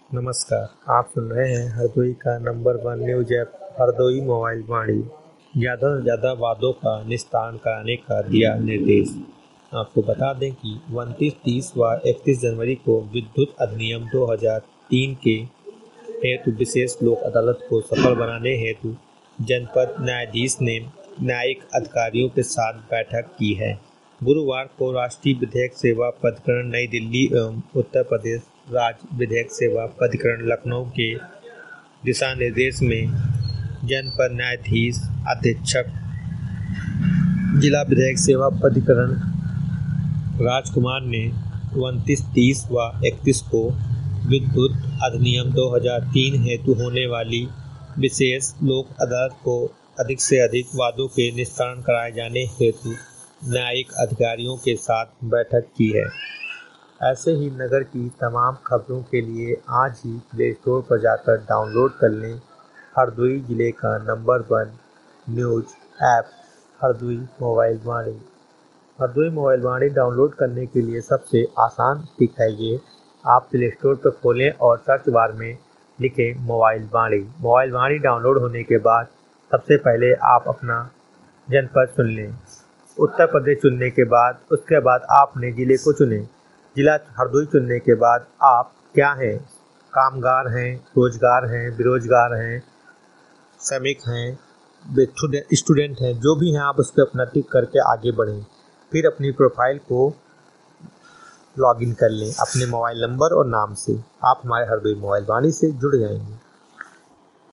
नमस्कार। आप सुन रहे हैं हरदोई का number 1 news app Hardoi mobile Vaani. ज़्यादा से ज़्यादा वादों का निस्तारण कराने का दिया निर्देश। आपको बता दें कि 29, 30 व 31 जनवरी को विद्युत अधिनियम 2003 के हेतु विशेष लोक अदालत को सफल बनाने हेतु जनपद न्यायाधीश ने न्यायिक अधिकारियों के साथ बैठक की है। गुरुवार को राष्ट्रीय विधिक सेवा प्राधिकरण नई दिल्ली एवं उत्तर प्रदेश राज्य विधिक सेवा प्राधिकरण लखनऊ के दिशा निर्देश में जनपद न्यायाधीश अधीक्षक जिला विधिक सेवा प्राधिकरण राजकुमार ने 29, 30 व 31 को विद्युत अधिनियम 2003 हेतु होने वाली विशेष लोक अदालत को अधिक से अधिक वादों के निस्तारण कराए जाने हेतु न्यायिक अधिकारियों के साथ बैठक की है। ऐसे ही नगर की तमाम खबरों के लिए आज ही प्ले स्टोर पर जाकर डाउनलोड कर लें हरदोई जिले का number 1 news app Hardoi mobile Vaani. Hardoi mobile Vaani download करने के लिए सबसे आसान टिक है ये। आप प्ले स्टोर पर खोलें और सर्च बार में लिखें mobile Vaani. Mobile Vaani download होने के बाद सबसे पहले आप अपना जनपद चुन लें। उत्तर प्रदेश चुनने के बाद उसके बाद आपने ज़िले को चुनें। जिला हरदोई चुनने के बाद आप क्या हैं, कामगार हैं, रोजगार हैं, बेरोजगार हैं, श्रमिक हैं, स्टूडेंट हैं, जो भी हैं आप उस पर अपना टिक करके आगे बढ़ें। फिर अपनी प्रोफाइल को लॉगिन कर लें अपने मोबाइल नंबर और नाम से। आप हमारे हरदोई मोबाइल वाणी से जुड़ जाएंगे।